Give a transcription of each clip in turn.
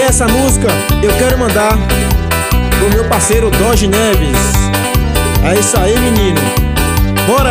essa música eu quero mandar pro meu parceiro Doge Neves. É isso aí, menino. Bora!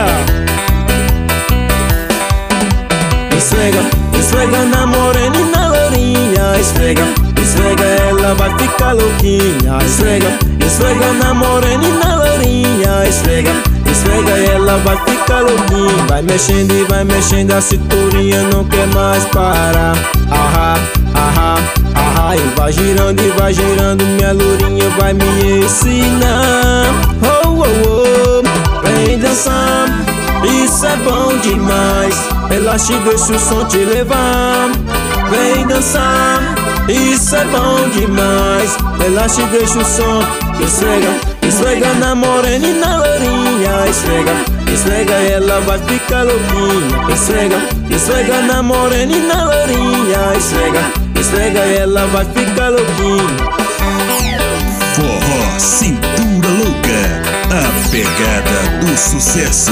Esfrega, esfrega na morena e na lourinha. Esfrega, esfrega, ela vai ficar louquinha. Esfrega, esfrega na morena e na lourinha. Esfrega, esfrega, ela vai ficar louquinha. Vai mexendo a cinturinha, não quer mais parar. Ahá, ahá, ahá. E vai girando, minha lourinha vai me ensinar. Oh, oh, oh, vem dançar, isso é bom demais. Relaxa e deixa o som te levar. Vem dançar, isso é bom demais. Relaxa e deixa o som. Esfrega, esfrega na morena e na lourinha. Esfrega, esfrega, ela vai ficar louquinha. Esfrega, esfrega na morena e na lourinha. Esfrega, esfrega, ela vai ficar louquinha. Forró Cintura Louca, a pegada do sucesso.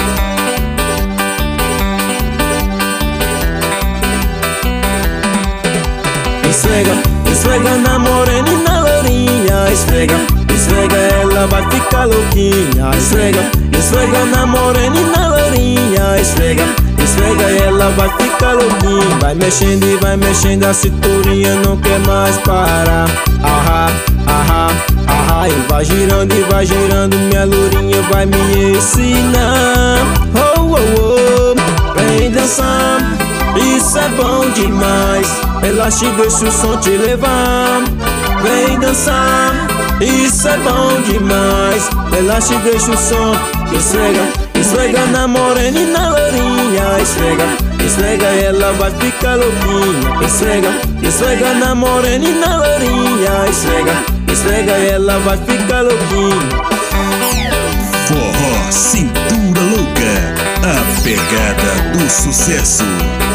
Esfrega, esfrega na morena e na lourinha. Esfrega, esfrega, ela vai ficar louquinha. Esfrega, esfrega na morena e na lourinha. Esfrega, esfrega, ela vai ficar louquinha. Vai mexendo a cinturinha, não quer mais parar. Ahá, ahá, ahá. E vai girando, minha lourinha vai me ensinar. Oh, oh, oh, vem dançar, isso é bom demais. Relaxa e deixa o som te levar. Vem dançar, isso é bom demais. Relaxa e deixa o som. Esfrega, esfrega na morena e na lourinha. Esfrega, esfrega, ela vai ficar louquinha. Esfrega, esfrega na morena e na lourinha. Esfrega, esfrega, ela vai ficar louquinha. Forró Cintura Louca, a pegada do sucesso.